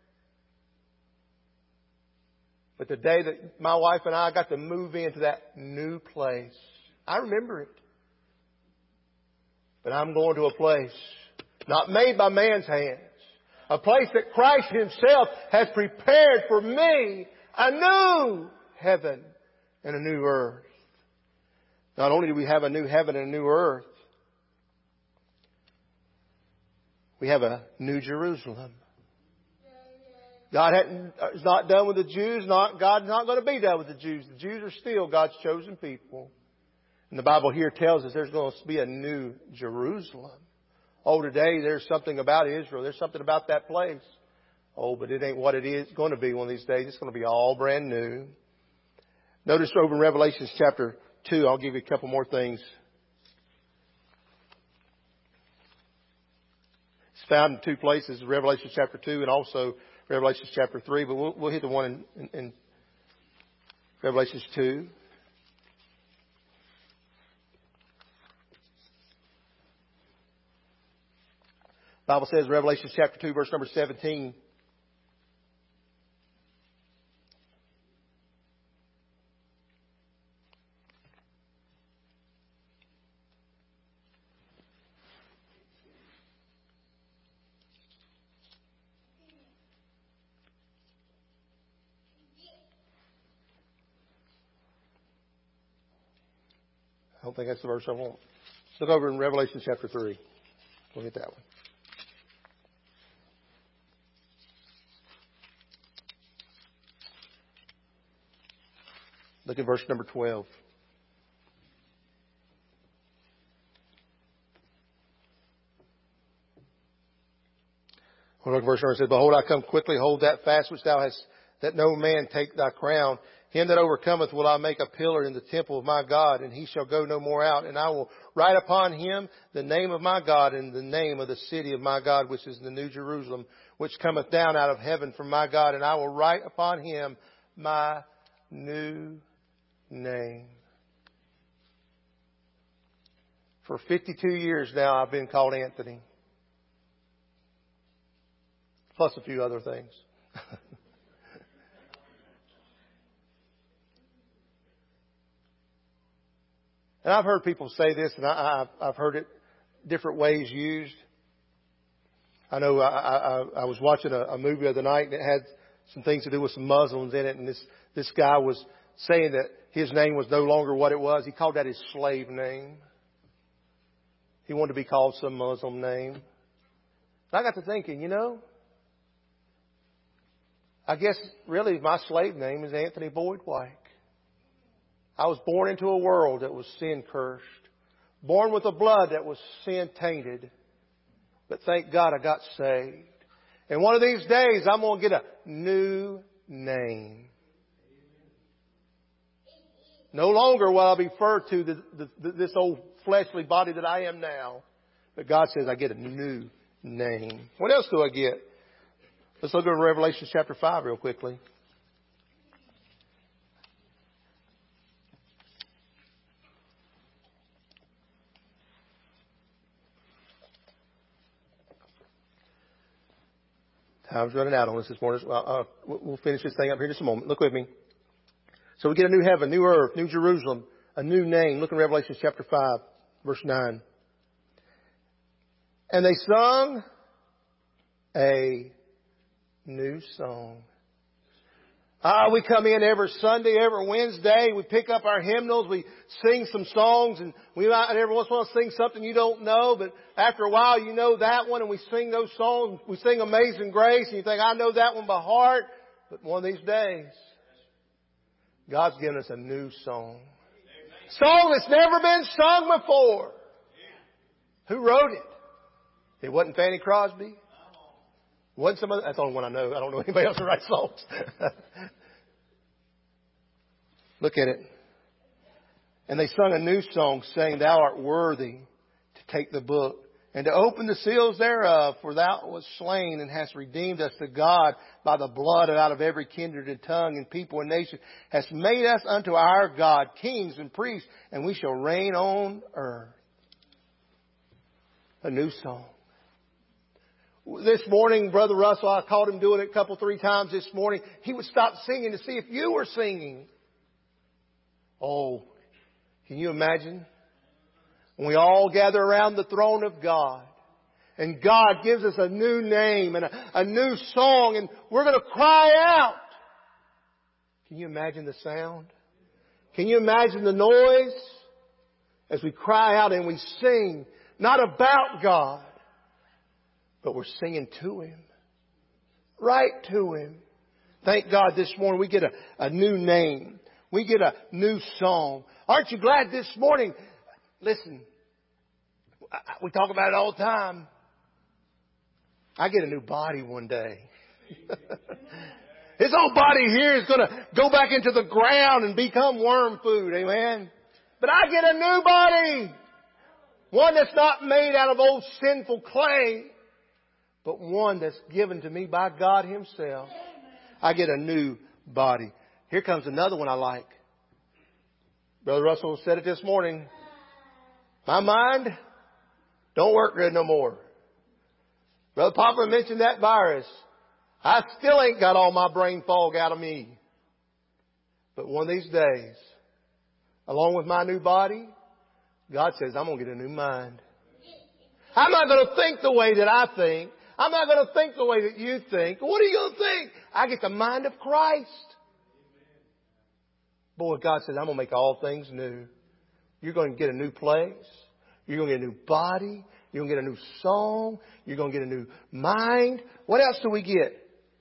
But the day that my wife and I got to move into that new place, I remember it. But I'm going to a place not made by man's hands. A place that Christ Himself has prepared for me. A new heaven and a new earth. Not only do we have a new heaven and a new earth, we have a new Jerusalem. God hadn't, is not done with the Jews. Not, God's not going to be done with the Jews. The Jews are still God's chosen people. And the Bible here tells us there's going to be a new Jerusalem. Oh, today there's something about Israel. There's something about that place. Oh, but it ain't what it is going to be one of these days. It's going to be all brand new. Notice over in Revelation chapter two, I'll give you a couple more things. It's found in two places, Revelation chapter two and also Revelation chapter three. But we'll, we'll hit the one in, in, in Revelation two. The Bible says, Revelation chapter two, verse number seventeen. I don't think that's the verse I want. Look over in Revelation chapter three. We'll hit that one. Look at verse number twelve. Well, look at verse number. It says, Behold, I come quickly. Hold that fast which thou hast, that no man take thy crown. Him that overcometh will I make a pillar in the temple of my God, and he shall go no more out. And I will write upon him the name of my God and the name of the city of my God, which is the New Jerusalem, which cometh down out of heaven from my God. And I will write upon him my new name. For fifty-two years now I've been called Anthony. Plus a few other things. And I've heard people say this, and I, I, I've heard it different ways used. I know I, I, I was watching a, a movie the other night, and it had some things to do with some Muslims in it. And this, this guy was saying that his name was no longer what it was. He called that his slave name. He wanted to be called some Muslim name. And I got to thinking, you know, I guess really my slave name is Anthony Boyd White. I was born into a world that was sin cursed. Born with a blood that was sin tainted. But thank God I got saved. And one of these days I'm going to get a new name. No longer will I be referred to the, the, the, this old fleshly body that I am now. But God says I get a new name. What else do I get? Let's look at Revelation chapter five real quickly. Time's running out on us this morning. Uh, we'll finish this thing up here in just a moment. Look with me. So we get a new heaven, new earth, new Jerusalem, a new name. Look in Revelation chapter five, verse nine. And they sung a new song. Ah, we come in every Sunday, every Wednesday. We pick up our hymnals. We sing some songs, and we might every once in a while sing something you don't know. But after a while, you know that one, and we sing those songs. We sing Amazing Grace, and you think, I know that one by heart. But one of these days, God's given us a new song, song that's never been sung before. Who wrote it? It wasn't Fanny Crosby. Wasn't some other, that's the only one I know. I don't know anybody else who writes songs. Look at it. And they sung a new song saying, Thou art worthy to take the book and to open the seals thereof, for Thou wast slain and hast redeemed us to God by the blood out of every kindred and tongue and people and nation, hast made us unto our God kings and priests, and we shall reign on earth. A new song. This morning, Brother Russell, I caught him doing it a couple, three times this morning. He would stop singing to see if you were singing. Oh, can you imagine? When we all gather around the throne of God and God gives us a new name and a, a new song and we're going to cry out. Can you imagine the sound? Can you imagine the noise as we cry out and we sing, not about God, but we're singing to Him, right to Him. Thank God this morning we get a, a new name. We get a new song. Aren't you glad this morning? Listen, we talk about it all the time. I get a new body one day. This old body here is going to go back into the ground and become worm food. Amen. But I get a new body. One that's not made out of old sinful clay, but one that's given to me by God Himself. I get a new body. Here comes another one I like. Brother Russell said it this morning. My mind don't work good no more. Brother Poplar mentioned that virus. I still ain't got all my brain fog out of me. But one of these days, along with my new body, God says, I'm going to get a new mind. I'm not going to think the way that I think. I'm not going to think the way that you think. What are you going to think? I get the mind of Christ. Boy, God says, I'm going to make all things new. You're going to get a new place. You're going to get a new body. You're going to get a new song. You're going to get a new mind. What else do we get?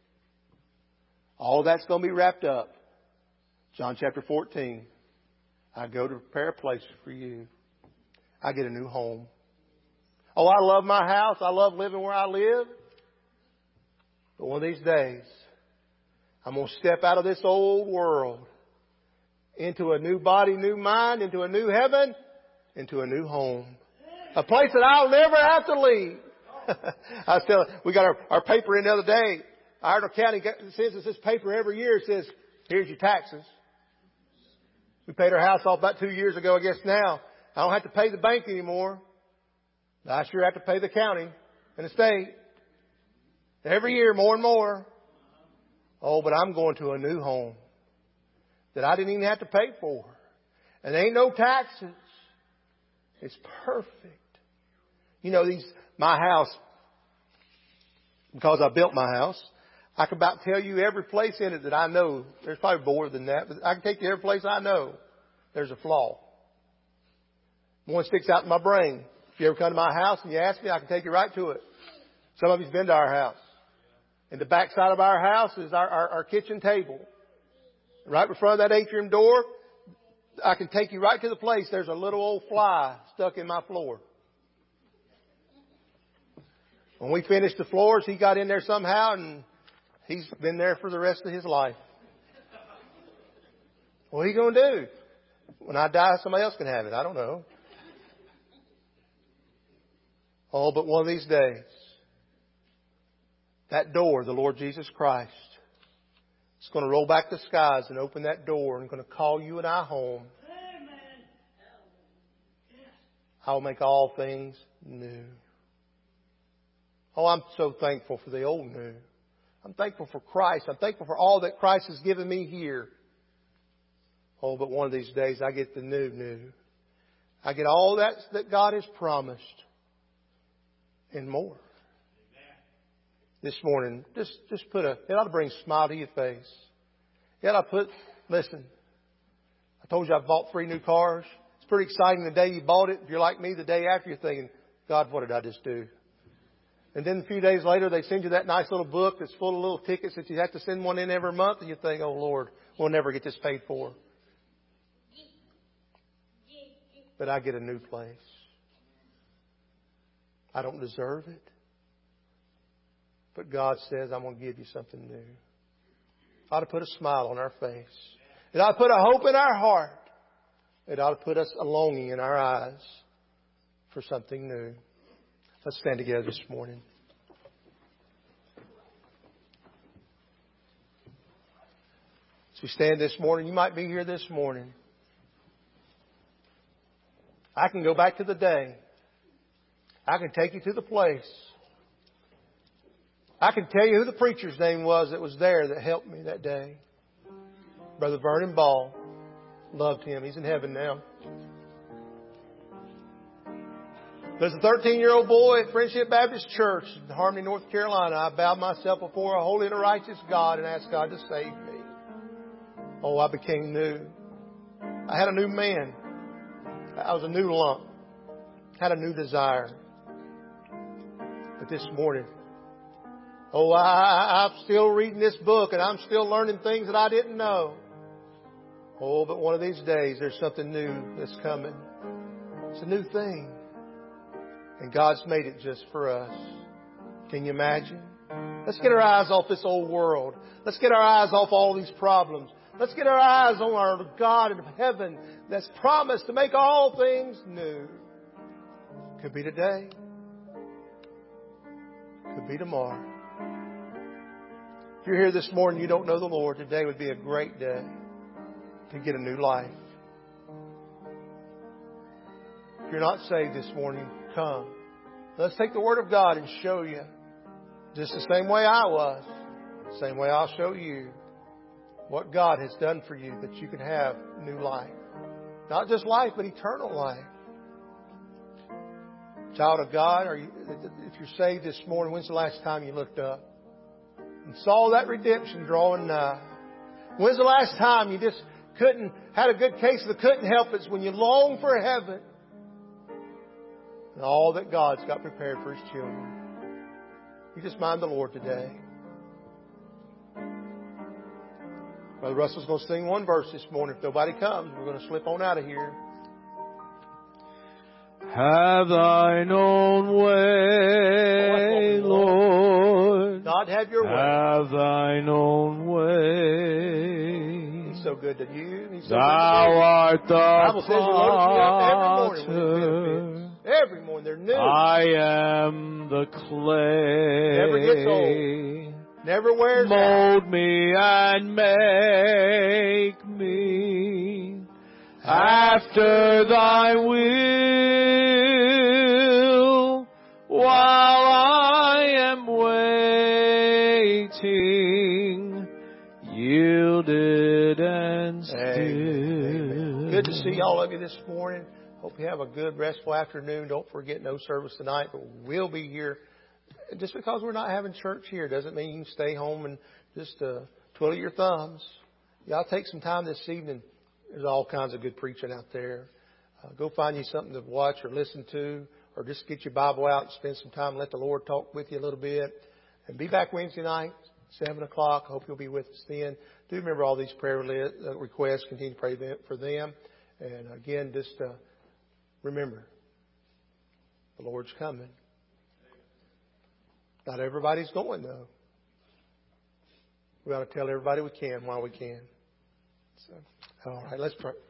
All that's going to be wrapped up. John chapter fourteen. I go to prepare a place for you. I get a new home. Oh, I love my house. I love living where I live. But one of these days, I'm going to step out of this old world into a new body, new mind, into a new heaven, into a new home. A place that I'll never have to leave. I was telling, we got our, our paper in the other day. Iredell County sends us this paper every year. It says, here's your taxes. We paid our house off about two years ago, I guess now. I don't have to pay the bank anymore. But I sure have to pay the county and the state. Every year, more and more. Oh, but I'm going to a new home that I didn't even have to pay for. And there ain't no taxes. It's perfect. You know, these, my house, because I built my house, I can about tell you every place in it that I know. There's probably more than that, but I can take you every place I know. There's a flaw. One sticks out in my brain. If you ever come to my house and you ask me, I can take you right to it. Some of you's been to our house. And the back side of our house is our, our, our kitchen table. Right in front of that atrium door, I can take you right to the place. There's a little old fly stuck in my floor. When we finished the floors, he got in there somehow and he's been there for the rest of his life. What are you going to do? When I die, somebody else can have it. I don't know. Oh, but one of these days, that door, the Lord Jesus Christ, is going to roll back the skies and open that door and going to call you and I home. I will make all things new. Oh, I'm so thankful for the old new. I'm thankful for Christ. I'm thankful for all that Christ has given me here. Oh, but one of these days I get the new new. I get all that that God has promised and more. This morning, just, just put a, it ought to bring a smile to your face. Yet I put, listen, I told you I bought three new cars. It's pretty exciting the day you bought it. If you're like me, the day after you're thinking, God, what did I just do? And then a few days later, they send you that nice little book that's full of little tickets that you have to send one in every month. And you think, oh, Lord, we'll never get this paid for. But I get a new place. I don't deserve it. But God says, I'm going to give you something new. It ought to put a smile on our face. It ought to put a hope in our heart. It ought to put us a longing in our eyes for something new. Let's stand together this morning. As we stand this morning, you might be here this morning. I can go back to the day. I can take you to the place. I can tell you who the preacher's name was that was there that helped me that day. Brother Vernon Ball. Loved him. He's in heaven now. As a thirteen-year-old boy at Friendship Baptist Church in Harmony, North Carolina, I bowed myself before a holy and a righteous God and asked God to save me. Oh, I became new. I had a new man. I was a new lump. Had a new desire. But this morning, oh, I, I'm still reading this book and I'm still learning things that I didn't know. Oh, but one of these days there's something new that's coming. It's a new thing. And God's made it just for us. Can you imagine? Let's get our eyes off this old world. Let's get our eyes off all these problems. Let's get our eyes on our God in heaven that's promised to make all things new. Could be today. Could be tomorrow. If you're here this morning, you don't know the Lord, today would be a great day to get a new life. If you're not saved this morning, come. Let's take the Word of God and show you. Just the same way I was. The same way I'll show you what God has done for you that you can have new life. Not just life, but eternal life. Child of God, are you, if you're saved this morning, when's the last time you looked up and saw that redemption drawing nigh? When's the last time you just couldn't, had a good case of the couldn't help it when you long for heaven and all that God's got prepared for His children? You just mind the Lord today. Brother Russell's going to sing one verse this morning. If nobody comes, we're going to slip on out of here. Have thine own way, oh, Lord. God, have your way. Have thine own way. He's so good to you. He's so Thou good to art the Bible says you load us up every morning with potter. benefits. Every morning they're new. I am the clay. Never gets old. Never wears Mold out. me and make me after thy will, while I am waiting, yielded and still. Amen. Good to see all of you this morning. Hope you have a good, restful afternoon. Don't forget, no service tonight, but we'll be here. Just because we're not having church here doesn't mean you can stay home and just uh, twiddle your thumbs. Y'all take some time this evening. There's all kinds of good preaching out there. Uh, go find you something to watch or listen to, or just get your Bible out and spend some time and let the Lord talk with you a little bit. And be back Wednesday night, seven o'clock. I hope you'll be with us then. Do remember all these prayer requests. Continue to pray for them. And again, just uh, remember, the Lord's coming. Not everybody's going, though. We ought to tell everybody we can while we can. So, all right, let's pray.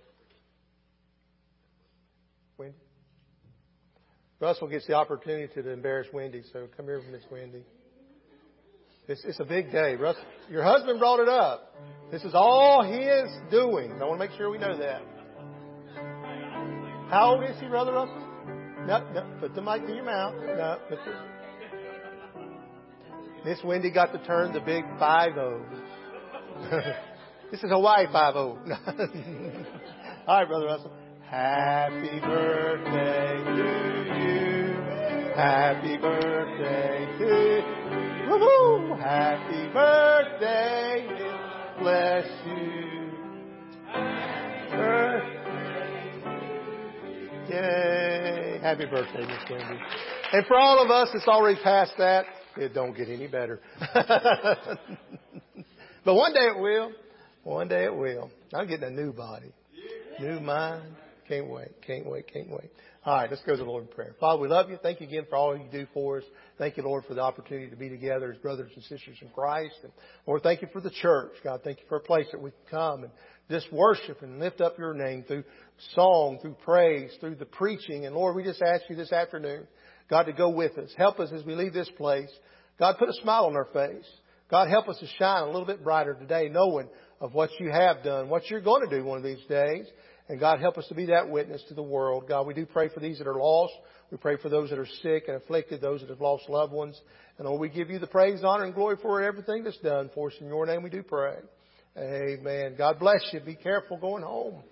Wendy? Russell gets the opportunity to embarrass Wendy, so come here, Miss Wendy. It's, it's a big day. Russell, your husband brought it up. This is all his doing. I want to make sure we know that. How old is he, Brother Russell? No, no, put the mic in your mouth. No, put the... Miss Wendy got to turn the big five oh. This is Hawaii five oh. All right, Brother Russell. Happy birthday to you. Happy birthday to you. Woo-hoo! Happy birthday. Bless you. Happy birthday, Miss Wendy. And for all of us that's already past that, it don't get any better. But one day it will. One day it will. I'm getting a new body. New mind. Can't wait. Can't wait. Can't wait. All right, let's go to the Lord in prayer. Father, we love you. Thank you again for all you do for us. Thank you, Lord, for the opportunity to be together as brothers and sisters in Christ. And Lord, thank you for the church. God, thank you for a place that we can come and just worship and lift up your name through song, through praise, through the preaching. And Lord, we just ask you this afternoon, God, to go with us. Help us as we leave this place. God, put a smile on our face. God, help us to shine a little bit brighter today, knowing of what you have done, what you're going to do one of these days. And God, help us to be that witness to the world. God, we do pray for these that are lost. We pray for those that are sick and afflicted, those that have lost loved ones. And Lord, we give you the praise, honor, and glory for everything that's done for us. In your name we do pray. Amen. God bless you. Be careful going home.